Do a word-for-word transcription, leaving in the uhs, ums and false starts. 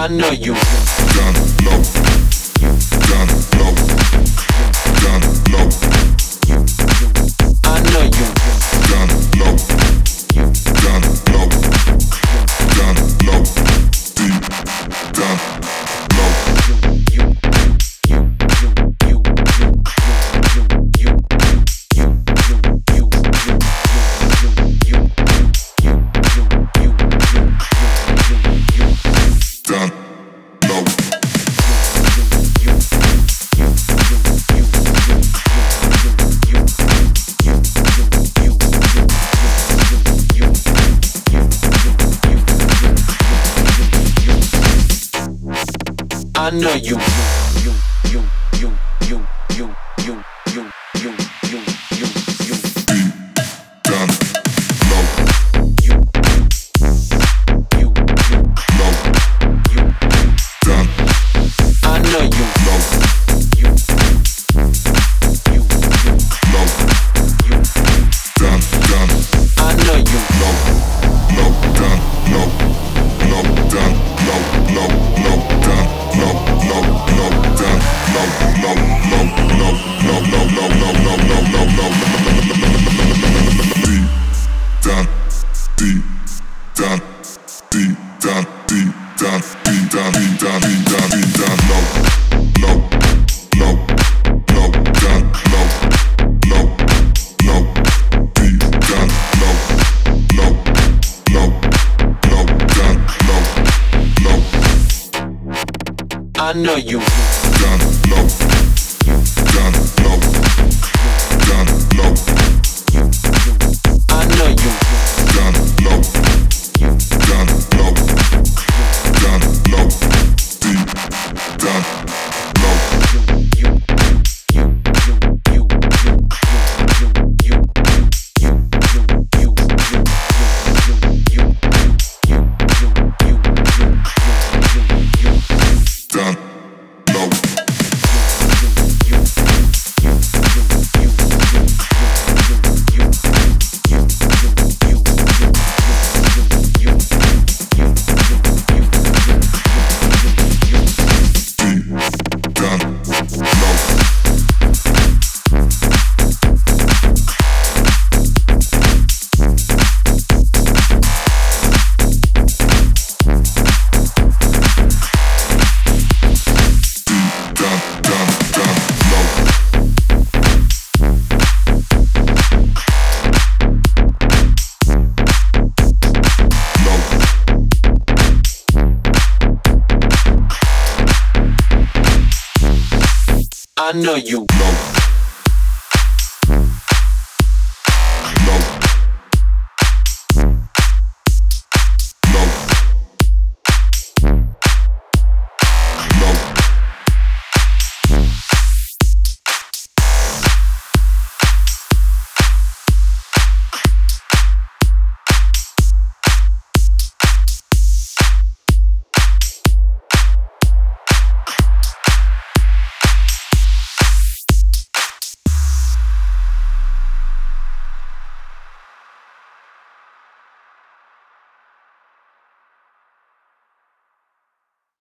I know you. Down low, down low, down low. I know you. Down low, down low, down low, deep down low. Down low. I know you. You, you, you, you, you, you, you, you, you, you, you. Deep down low. You, you, you, Low. you. Down I know you. low. You, you, Low. you. Down down I know you. low. Low down low. Low down low. Low low down low. Low low down low. Low low low low low low low low low low. Deep down, deep down, deep down, deep down, deep down, deep down, deep down, deep down, low, low, low, low, down, low, low, low, deep down, low, low, low, low, down, low, low, I know you. down, low, down, low, down, low, I know you. down, low, down, low, down, low, deep down, low. You, you, you, you, you, you, you, you, you, you, you, you, you, Down low. Deep down low. Down, down, down low. Low. I know you. Low.